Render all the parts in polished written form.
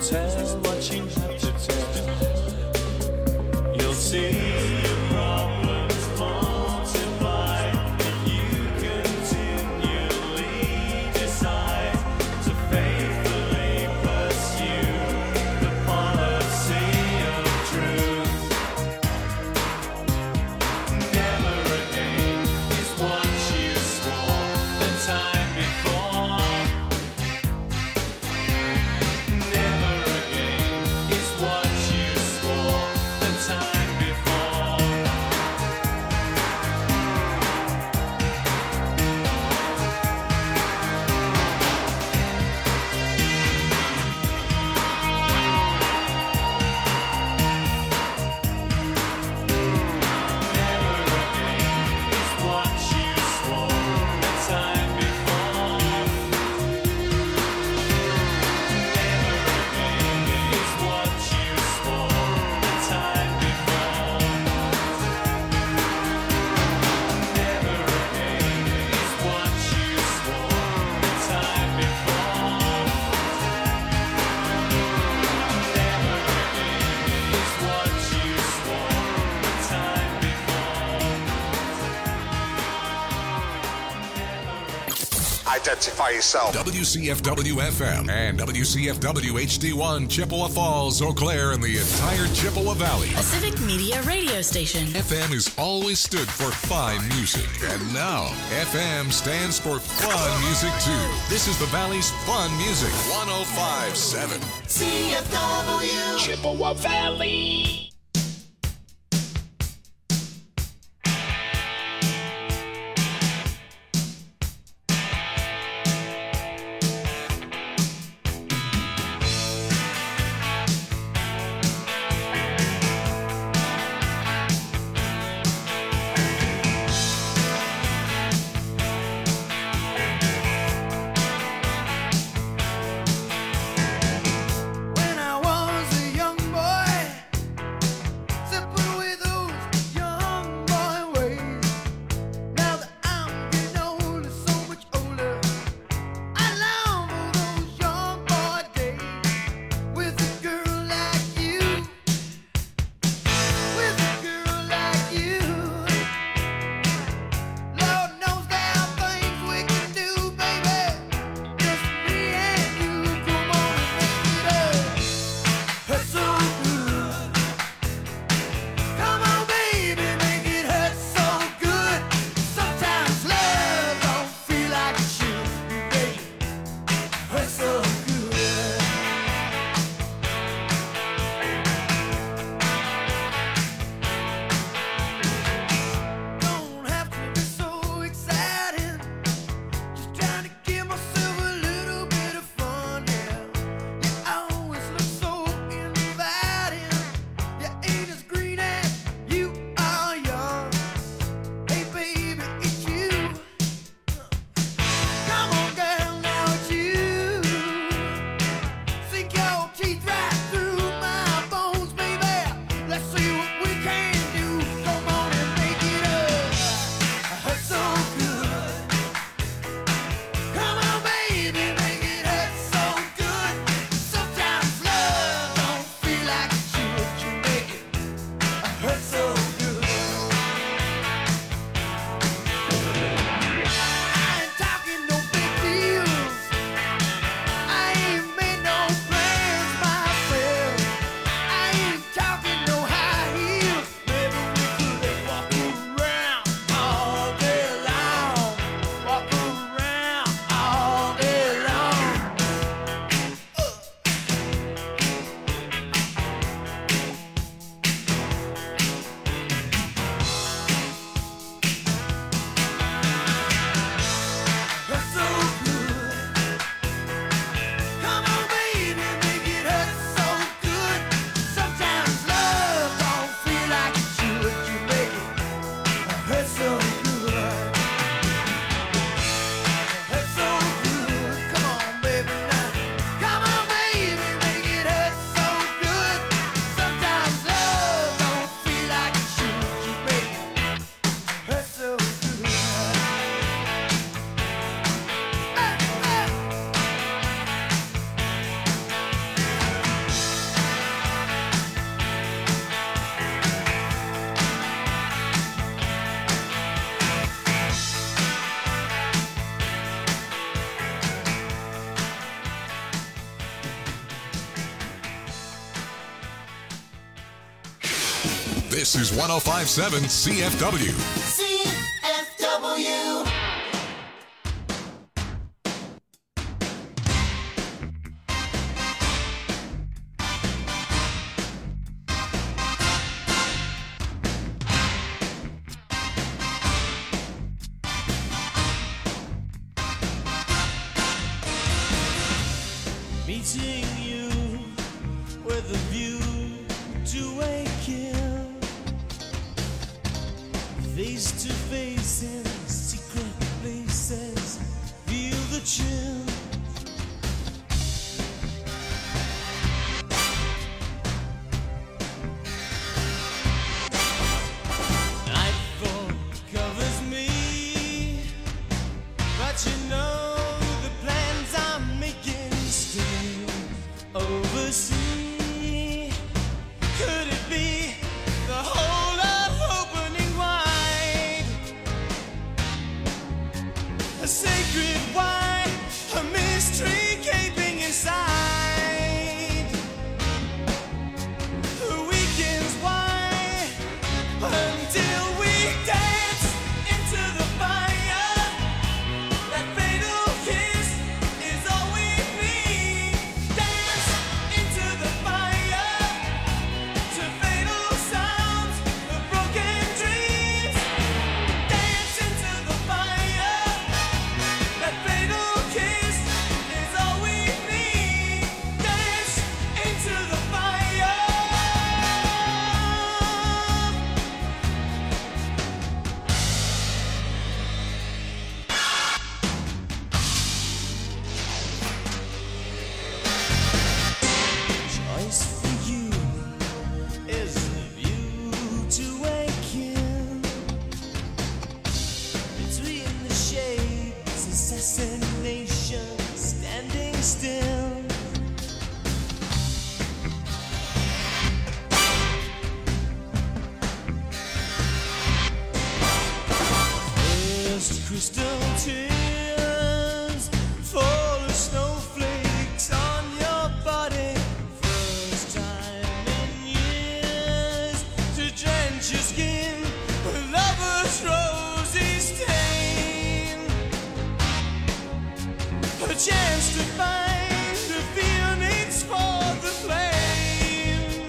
tell what you have to tell. You'll see your problems multiply if you continually decide to faithfully pursue the policy of truth. Never again is what you swore the time before. Never again is what you swore the time before. Never again is what you swore the time before. Never again is what you swore the time before. Never again is what you swore the time before. Never again is what you swore the time Identify yourself. WCFW FM and WCFW HD1 Chippewa Falls, Eau Claire, and the entire Chippewa Valley. A civic media radio station. FM has always stood for fine music, and now FM stands for fun music too. This is the Valley's fun music. 105.7 CFW Chippewa Valley. When I was a young boy, This is 1057 CFW. CFW. Meeting you with a view to a kill, face to face in secret places, feel the chill. Nightfall covers me, but you know the plans I'm making still oversee. Could it be the whole of opening wide? A sacred why, a mystery gaping inside. The weekends why, until we dance into the fire. That fatal kiss is all we need. Dance into the fire to fatal sounds of broken dreams. Dance into the fire. That fatal kiss is all we need. Dance into the fire. Choice for you is the view to a kill. Between the shades, assassination standing still. First crystal tears fall as snowflakes on your body. First time in years to drench your skin with lover's rosy stain. A chance to find the feelings for the flame.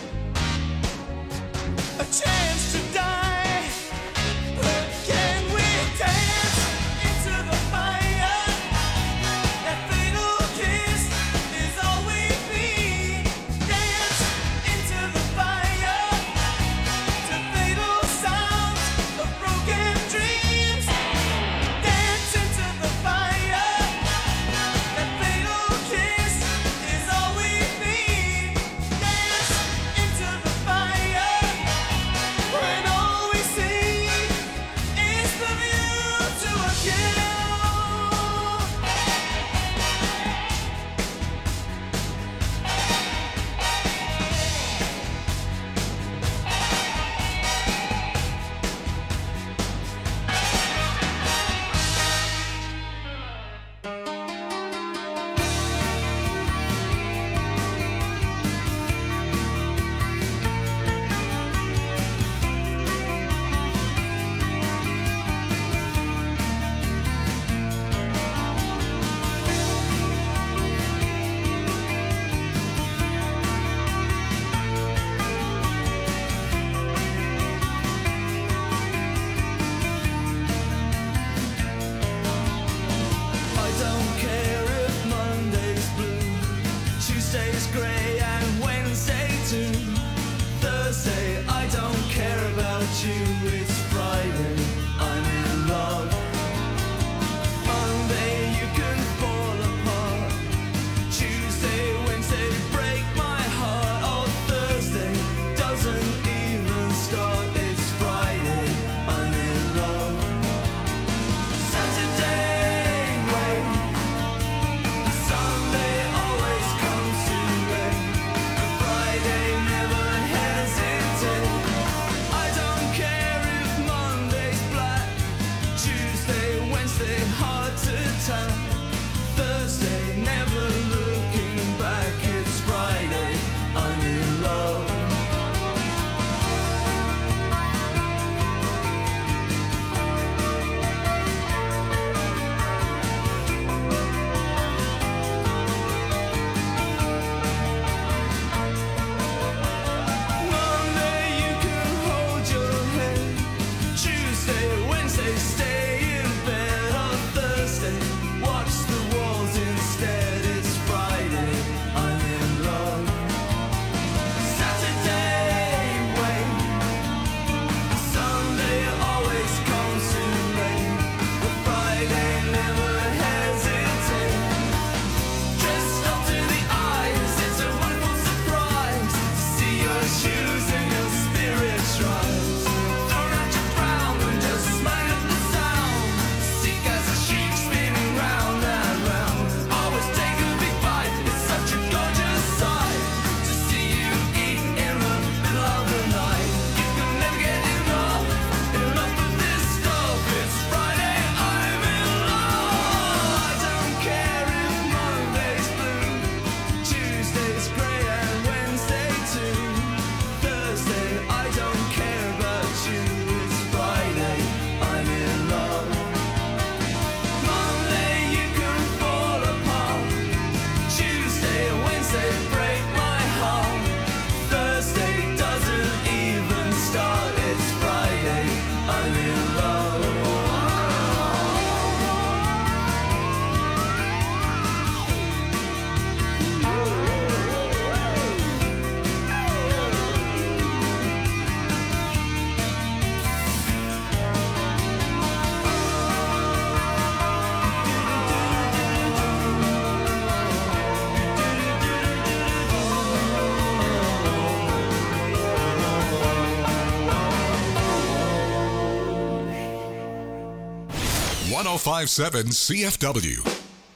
A chance to die. But can we dance into the fire? That fatal kiss is all we need. Dance into the fire to fatal sounds of broken dreams. Dance into the fire. That fatal 1057 CFW.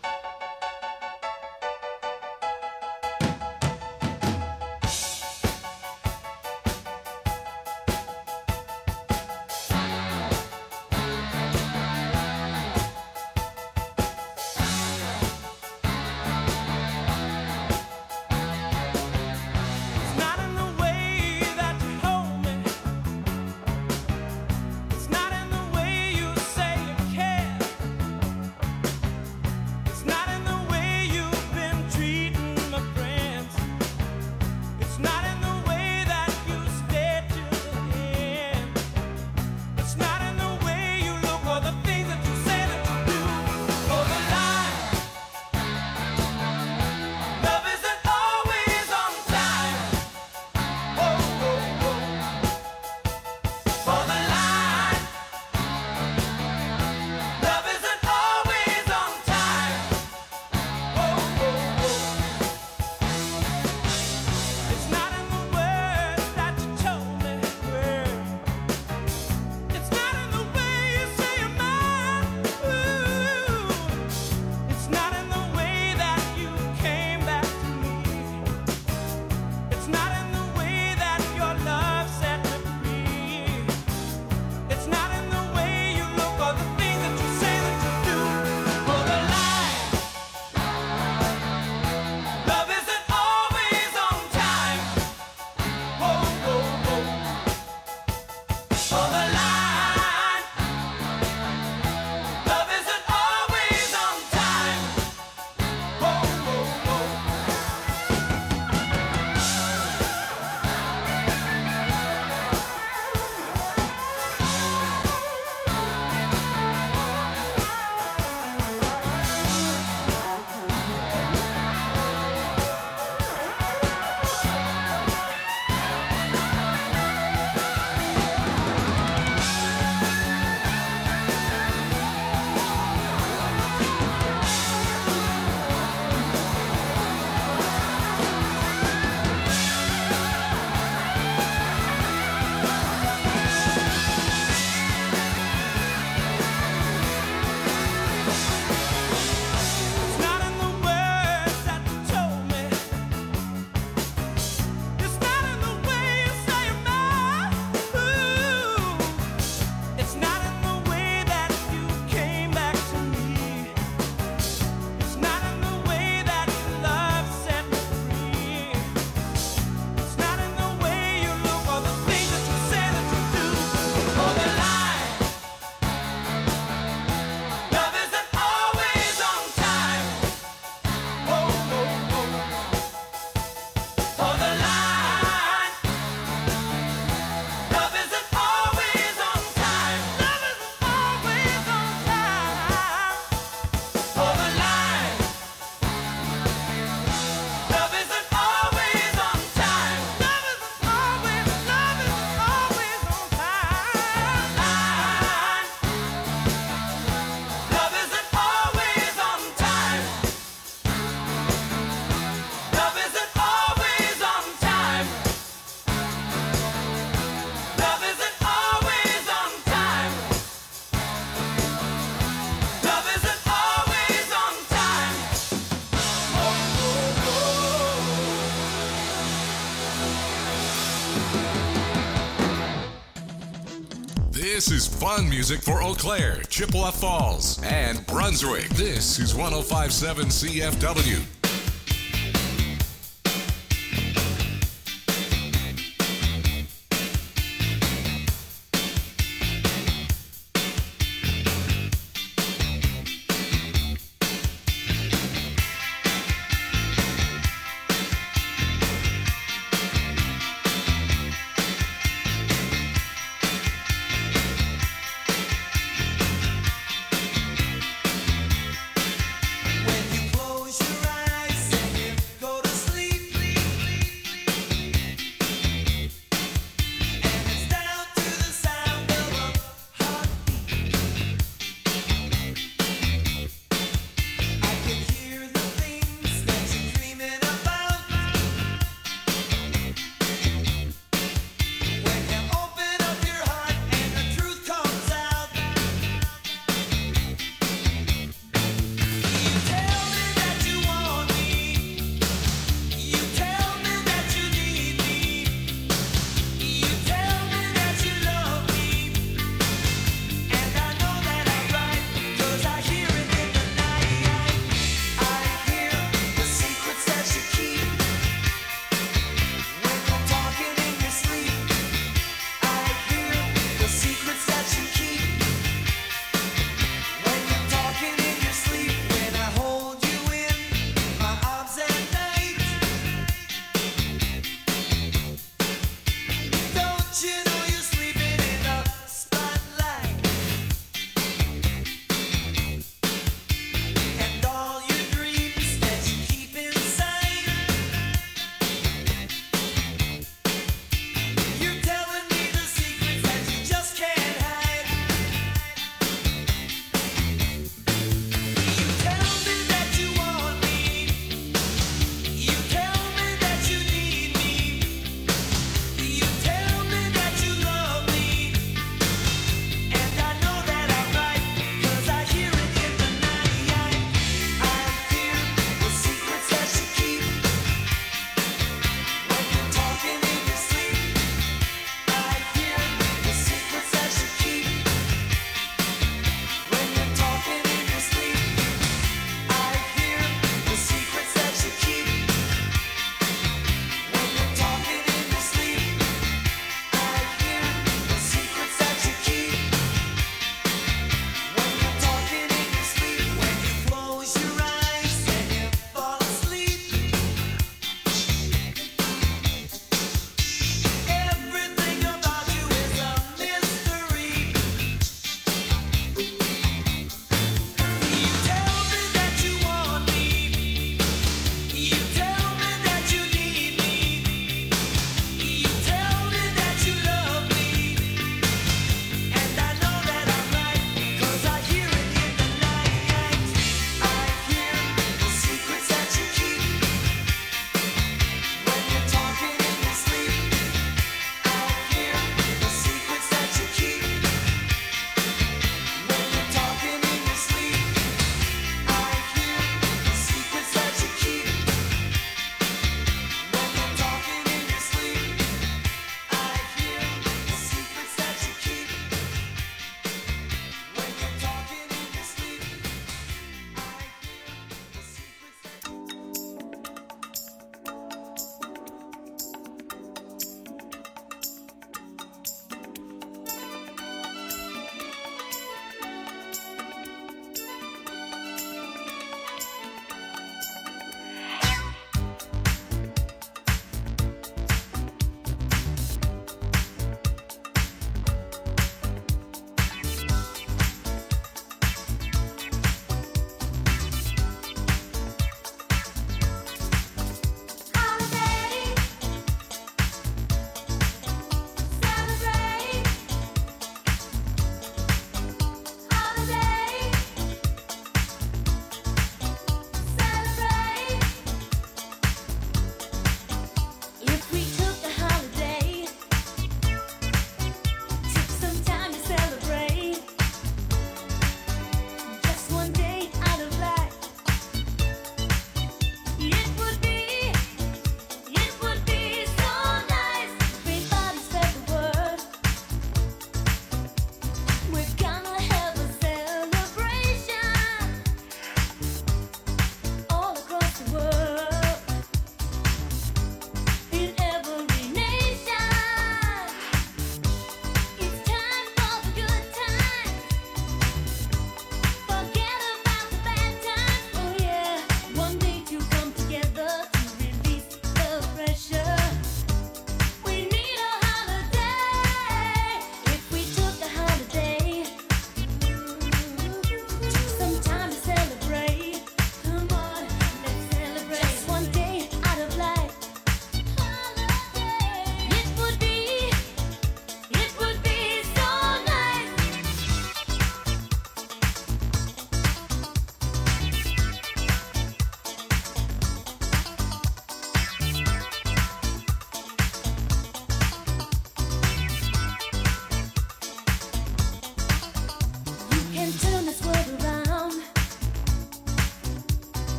This is fun music for Eau Claire, Chippewa Falls, and Brunswick. This is 1057 CFW. When you close your eyes.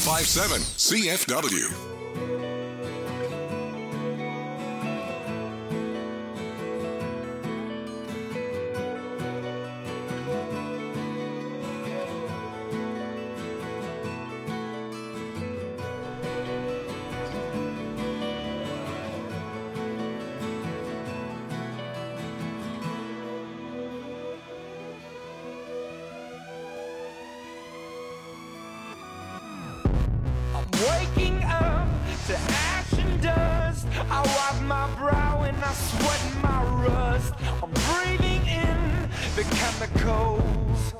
1057 CFW. Waking up to ash and dust. I wipe my brow and I sweat my rust. I'm breathing in the chemicals.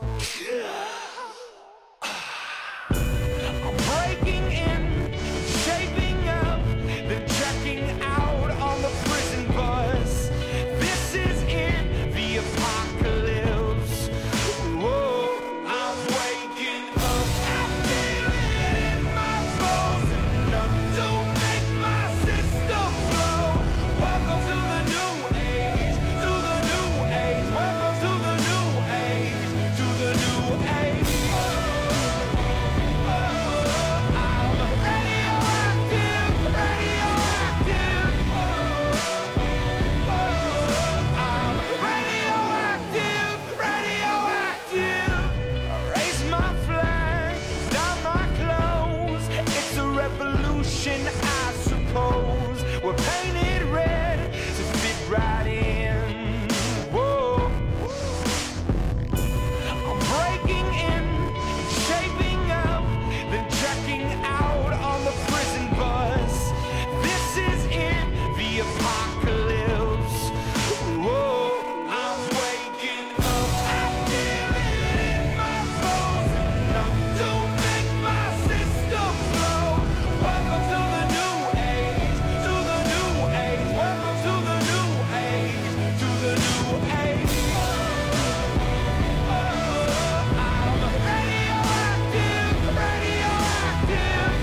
I'm breaking in, shaping up, then checking out on the prison bus. This is it, the apocalypse. Whoa, I'm waking up. I feel it in my bones. Enough to make my system blow. Welcome to the new age, to the new age. Welcome to the new age, to the new age. I'm radioactive, radioactive. I'm radioactive, radioactive. Raise my flag, down my clothes. It's a revolution, I suppose. We're painted red to fit right in. Whoa. I'm breaking in, shaping up, then checking out on the prison bus. This is it, the apocalypse. Whoa, I'm waking up. I feel it in my bones. Enough to make my system blow. Welcome to the new age, to the new age. Welcome to the new age, to the new age. I'm radioactive, radioactive.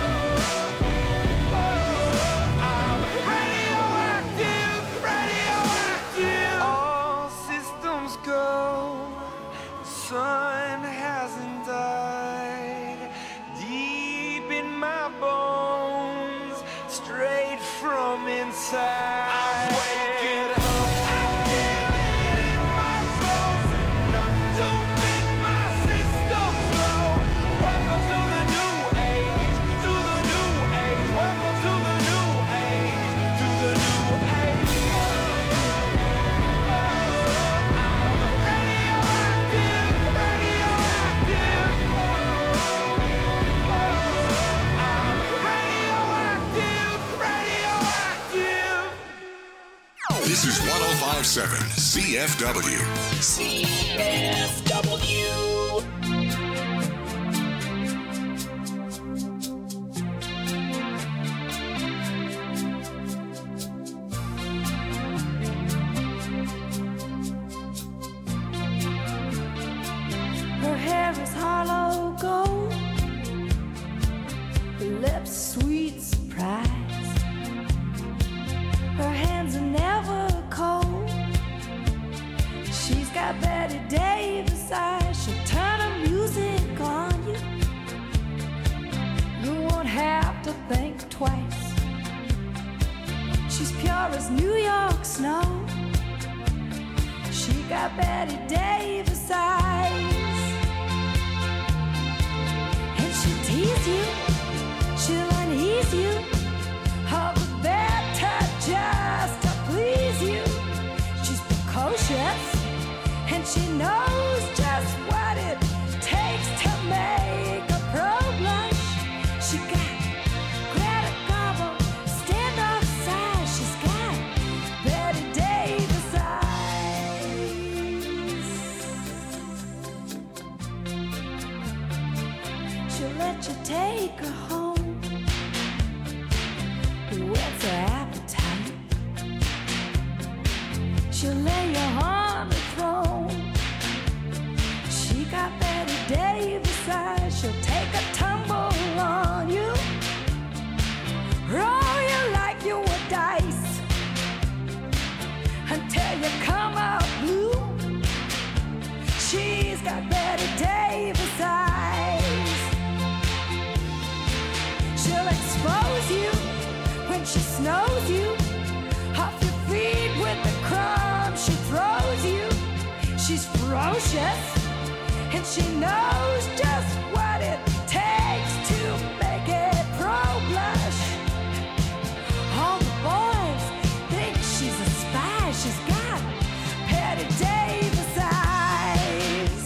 I'm radioactive, radioactive. All systems go. The sun hasn't died. Deep in my bones, straight from inside. I'm waking up. I feel it in my bones. Enough to make my system blow. Welcome to the new age, to the new age. Welcome to the new age, to the new age. I'm radioactive, radioactive. I'm radioactive, radioactive. This is 1057 CFW. CFW. Her hair is hollow gold, her lips sweet surprise. Her hands are never cold. She's got Betty Davis eyes. She'll turn her music on you. You won't have to think twice. She's pure as New York snow. She got Betty Davis eyes. And she'll tease you, she'll unease you, all the better just to please you. She's precocious, and she knows just what it takes to make a pro blush. She got Greta Garbo, standoff size. She's got Betty Davis eyes. She'll let you take her home. Whet's her appetite? She'll lay you on the throne. She got Betty Davis eyes. She'll take a tumble on you, roll you like you were dice, until you come out blue. She's got Betty Davis eyes. she snows you off your feet with the crumbs she throws you. She's ferocious, and she knows just what it takes to make it pro-blush. All the boys think she's a spy. She's got Patty Davis eyes.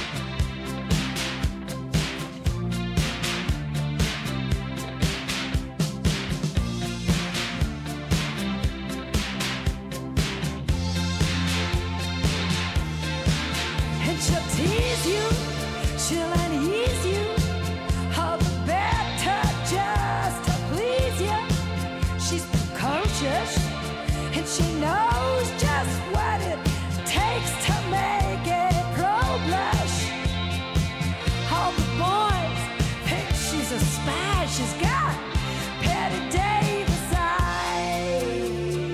And she'll tease you, she'll unease you, all the better just to please you. She's precocious, and she knows just what it takes to make it pro-blush. All the boys think she's a spy. She's got Patty Davis eyes.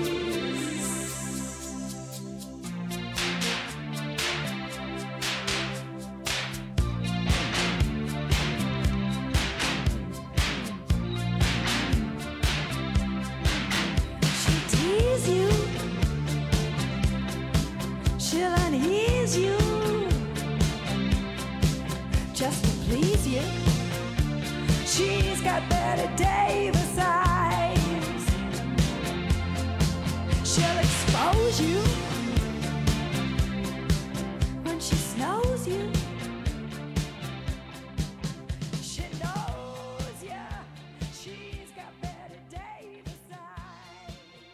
She'll tease you, she'll unease you, just to please you. She's got Betty Davis eyes. She'll expose you when she snows you. She knows ya. She's got Betty Davis eyes.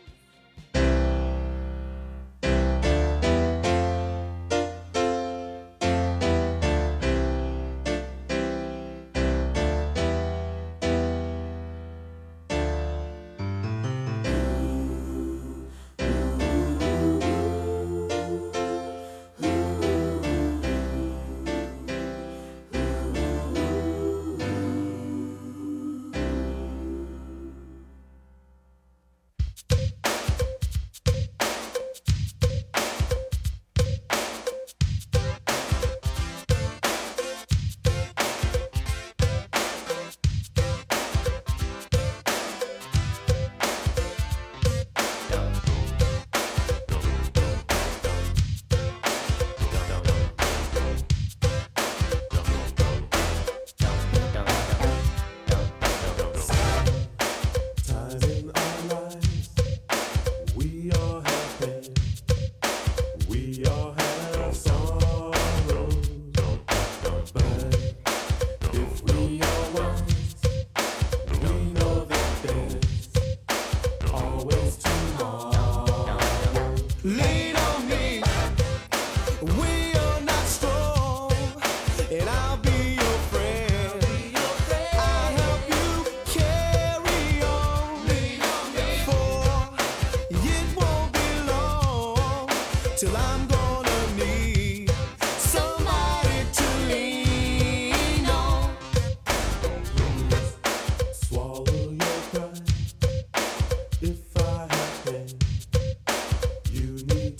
Time in our lives, we all have pain, we all have sorrow. But if we are wise, we know that there's always tomorrow. Lean on me, we are not strong, and I'll be your friend. I'll help you carry on, for it won't be long till I'm gonna need somebody to lean on. Swallow your pride. If I have pain, you need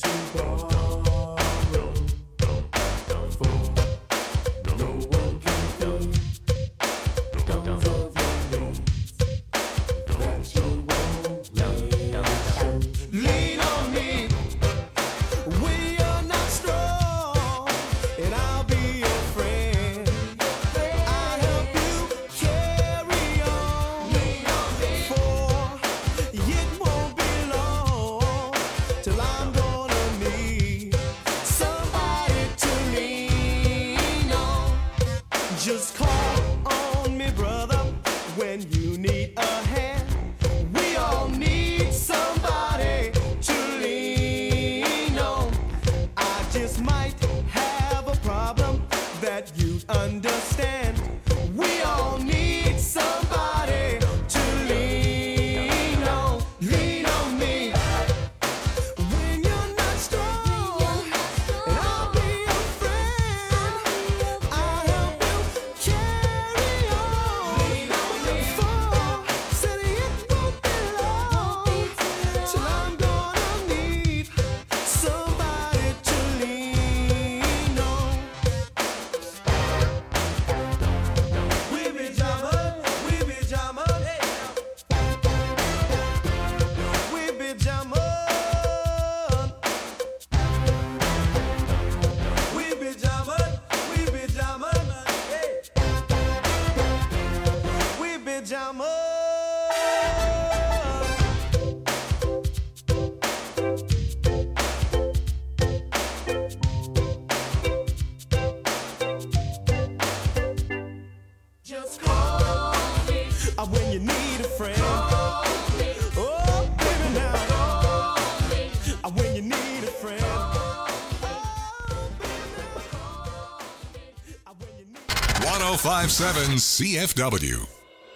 1057 CFW.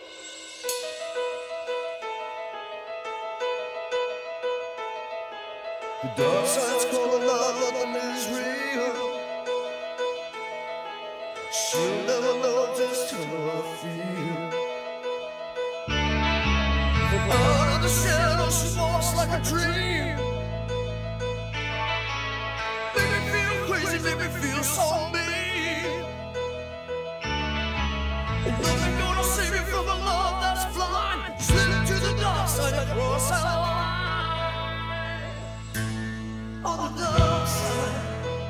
The dark side's calling out, nothing is real. She'll never know just how I feel. From out of the shadows, she walks like a dream. Make me feel crazy, make me feel so mean. Nothing gonna save me from the love that's blind. Slip to the dark side across the line. On the dark side,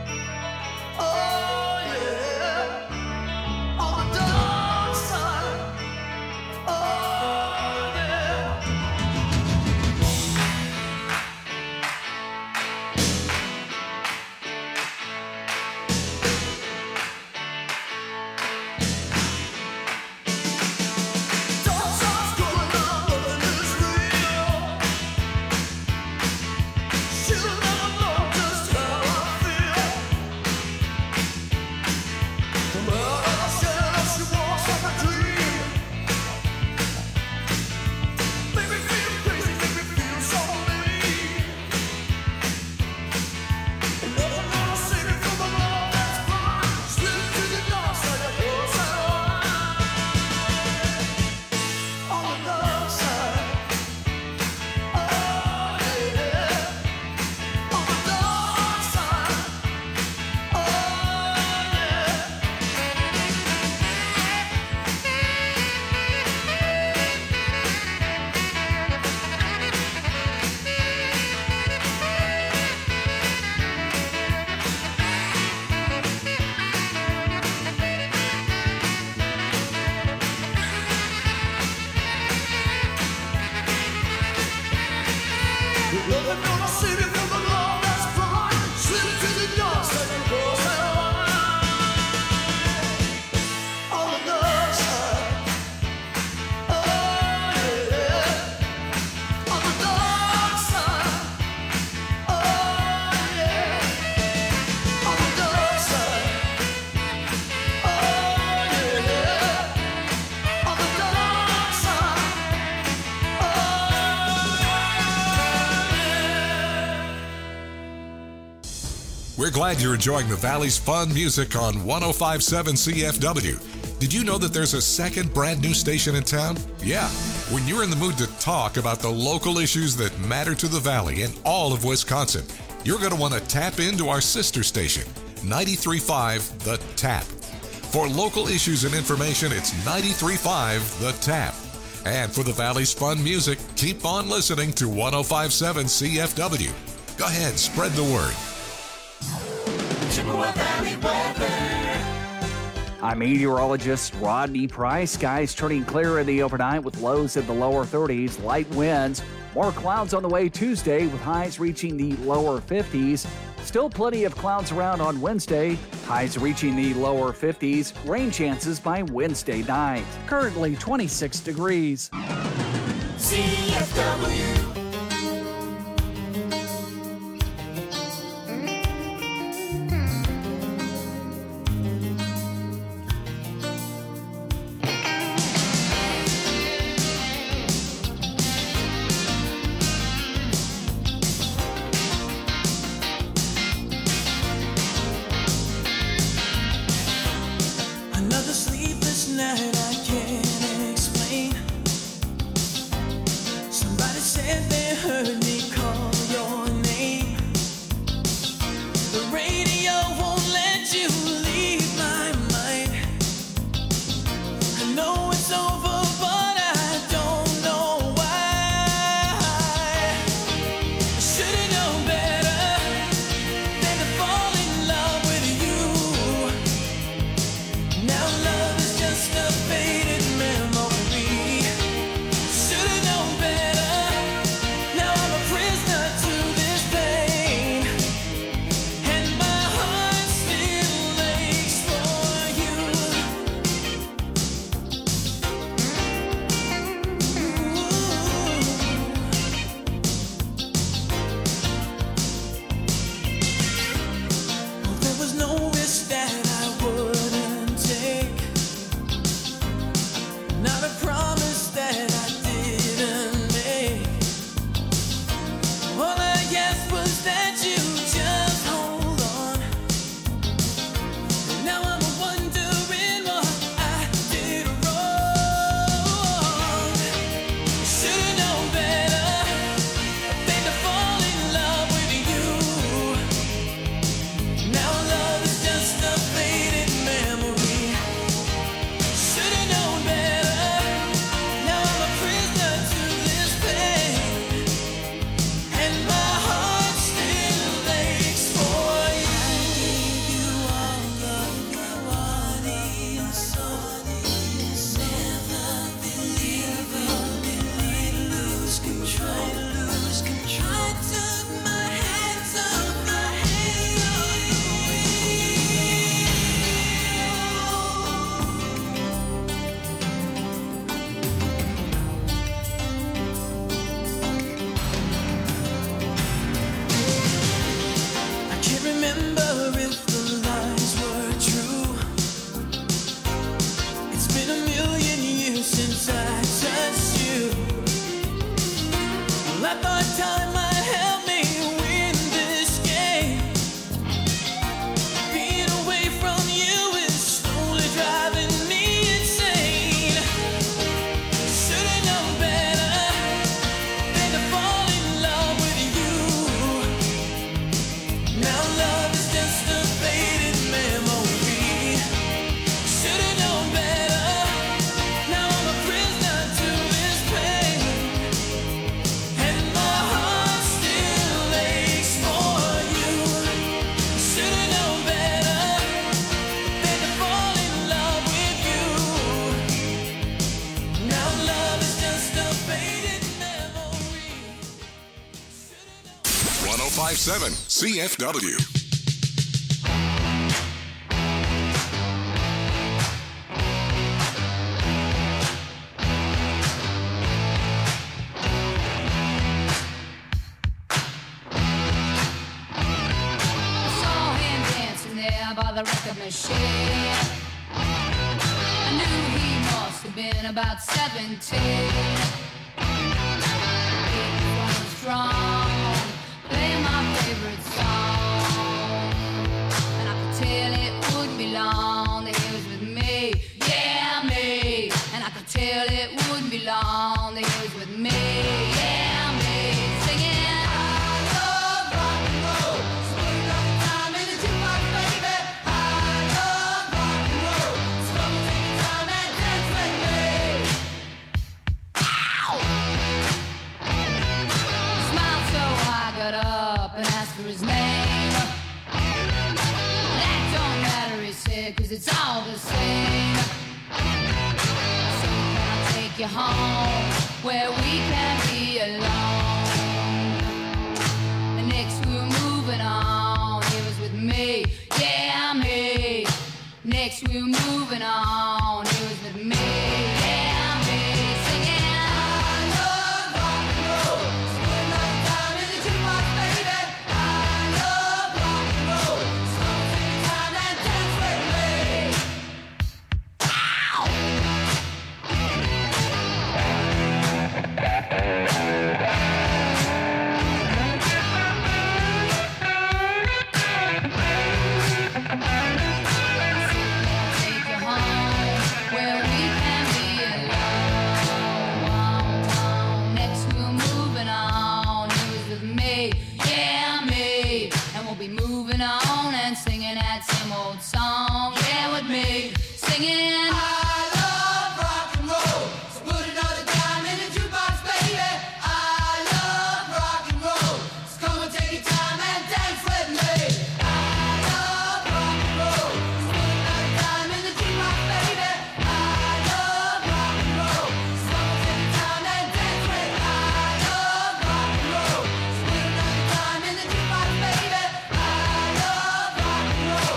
oh yeah. On the dark side, oh yeah. Dark side's going on, nothing is real. She'll never know just how I feel. From out of the shadows, she walks like a dream. Make me feel crazy, make me feel so mean. And nothing gonna save me from the love that's blind. Slip to the dark side of your side. On the dark side, oh yeah. On the dark side, oh yeah. Nothing gonna save me from the love that's blind. Slip to the dark side and cross that line. On the dark side, oh yeah. On the dark side, oh yeah. On the dark side, oh yeah. On the dark side, We're glad you're enjoying the Valley's fun music on 1057 CFW. Did you know that there's a second brand new station in town? Yeah. When you're in the mood to talk about the local issues that matter to the Valley and all of Wisconsin, you're going to want to tap into our sister station, 93.5 The Tap. For local issues and information, it's 93.5 The Tap. And for the Valley's fun music, keep on listening to 1057 CFW. Go ahead, spread the word. Chippewa Valley weather. I'm meteorologist Rodney Price. Skies turning clear in the overnight with lows in the lower 30s, light winds. More clouds on the way Tuesday with highs reaching the lower 50s. Still plenty of clouds around on Wednesday. Highs reaching the lower 50s. Rain chances by Wednesday night. Currently 26 degrees. CFW. Another sleepless night I can't explain. Somebody said 1057 CFW. Saw him dancing there by the record machine. I knew he must have been about 17. He was strong, playing my favorite song, and I could tell it wouldn't be long that he was with me, yeah me. And I could tell it wouldn't be long that he was with me, yeah me. Singing. Up and asked for his name. That don't matter, he said, 'cause it's all the same. So can I take you home where we can be alone? And next we were moving on. He was with me, yeah me. Next we were moving on. He was with me, yeah me. Singing. Song, yeah, with me, singing. I love rock and roll, so put another dime in the jukebox, baby. I love rock and roll, so come and take your time and dance with me. I love rock and roll, so put another dime in the jukebox, baby. I love rock and roll, so come and take your time and dance with me. I love rock and roll, so put another dime in the jukebox, baby. I love rock and roll.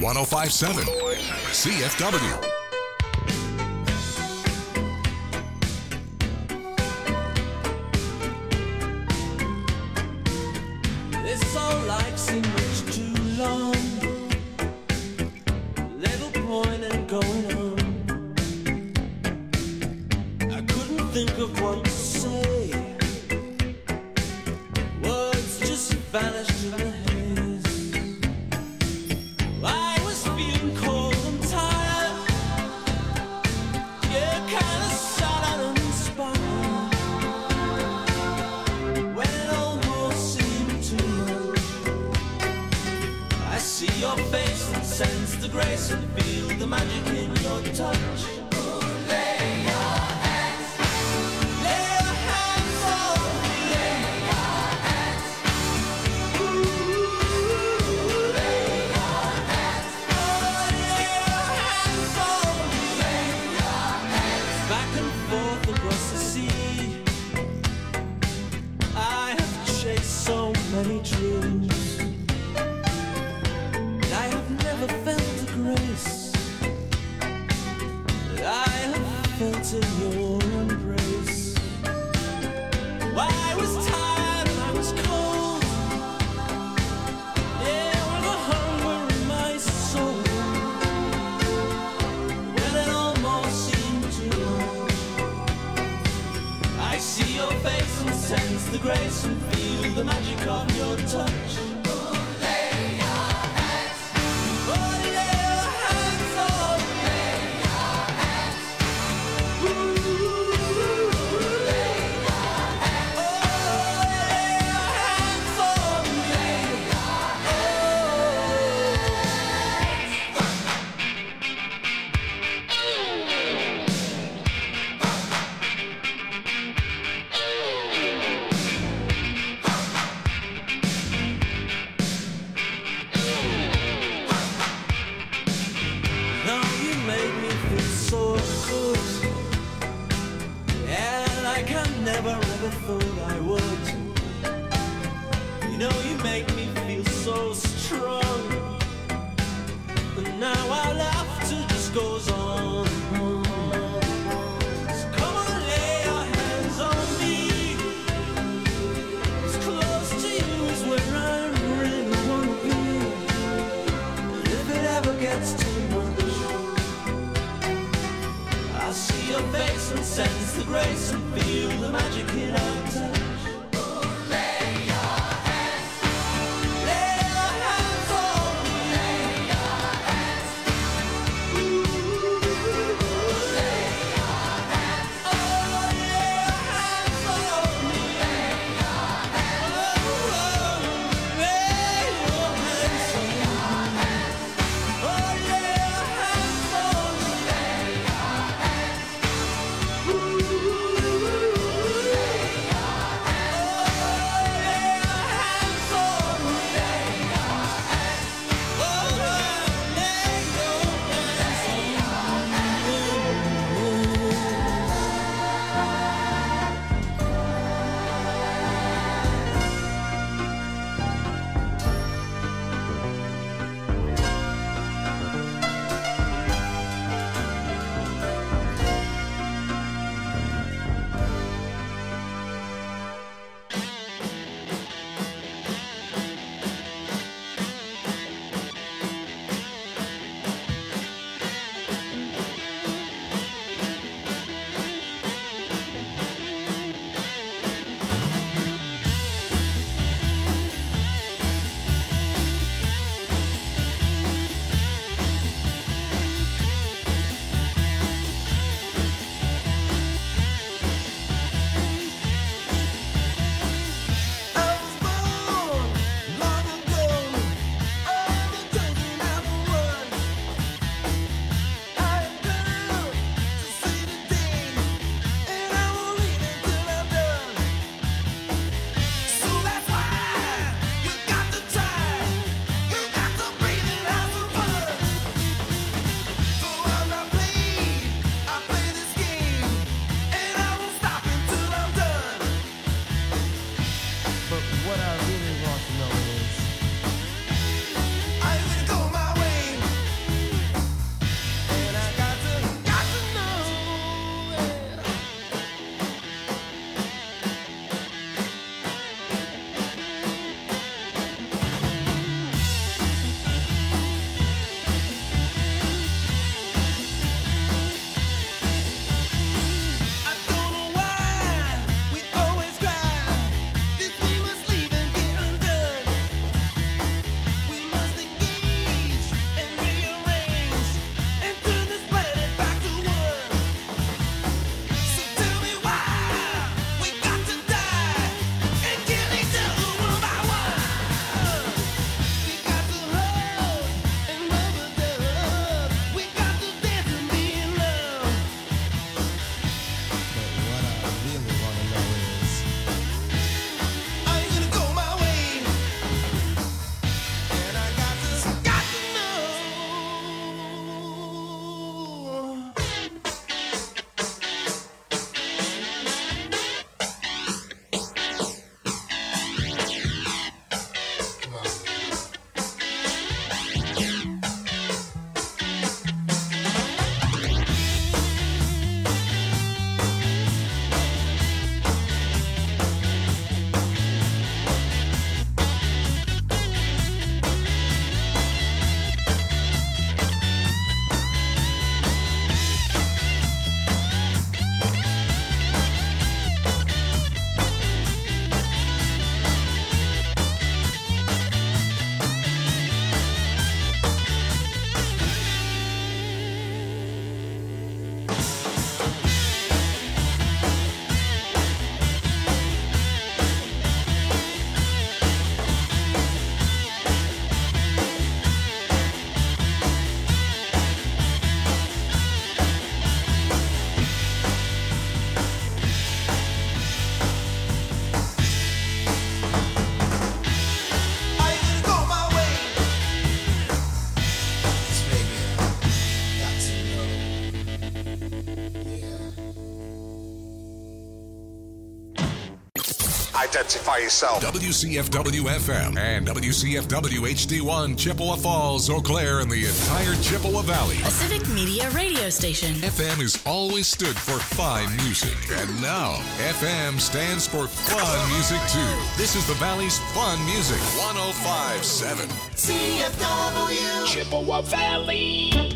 1057 CFW. This all like seemed much too long. Little point in going on. I couldn't think of what to say. Words just vanished in the haze. I was feeling cold and tired. Yeah, kinda sad and uninspired. When it almost seemed too much. I see your face and sense the grace and feel the magic in your touch. Lay your hands on me. Lay your hands. Ooh, lay your hands. Oh, lay your hands on me. Lay your hands. Back and forth across the sea. I have chased so many dreams. I have never felt the grace that I have felt in your embrace. I was tired and I was cold. Yeah, with a hunger in my soul. When it almost seemed too much. I see your face and sense the grace and feel the magic of your touch. Now you made me feel so good. Yeah, like I never ever thought I would. You know you make me feel so strong. And now our laughter just goes on. So come on, lay your hands on me. As close to you is where I really wanna be. And if it ever gets too much, I see your face and sense the grace and feel the magic in our touch. Lay your hands on Identify yourself. WCFW FM and WCFW HD1 Chippewa Falls, Eau Claire, and the entire Chippewa Valley. A civic media radio station. FM has always stood for fine music, and now FM stands for fun music too. This is the Valley's fun music, 105.7 CFW. Chippewa Valley.